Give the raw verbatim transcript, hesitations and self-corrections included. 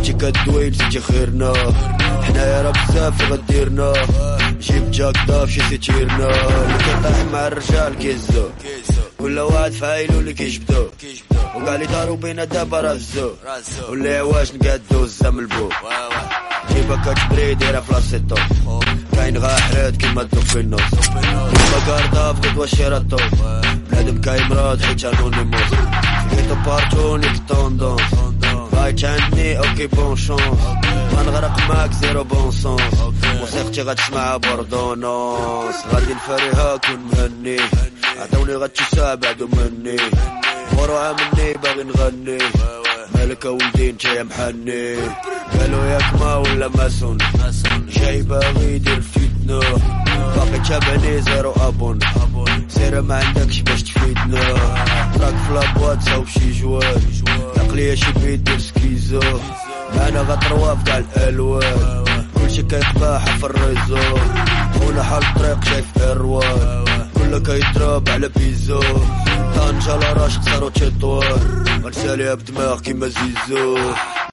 عرفتي كدوي نسيتي خيرنا حنايا راه بزاف غديرنا جيب جاك داف شي سيتيرنا اللي كيطيح مع الرجال كيزو كل واحد فايلو اللي كيجبدو وكاع لي دارو بينا دابا راه الزو واللي عواش نقادو الزام البو جيبا كتبري دايره فلاسيطو كاين غا حراد كيما الدوب في النص كيما كاردا في غدوة شيراتو بنادم كاين مراد حيت انونيموس كيتو بارتو نيك طوندونس بايت عندني اوكي بون شونس غنغرق معاك زيرو بون سونس موسيقتي غتسمعها بوردونونس غادي نفريها كون مهني عطوني غتشوسها بعدو مني وروها مني باغي نغني مالك ولدي انت يا محني قالو ياك ما ولا ماسون جاي باغي يدير فتنة باقي تابعني زيرو ابون سير ما عندكش باش تفيدنا راك فلابوات صاوب شي جوال عقلية شي بيدير سكيزو انا غطروا في كاع الالوان كلشي كيتقاح في الريزو خونا حال الطريق شايف اروان كله كيضرب على بيزو طنجة لا راش خسرو تشيطوار غنساليها بدماغ كيما زيزو.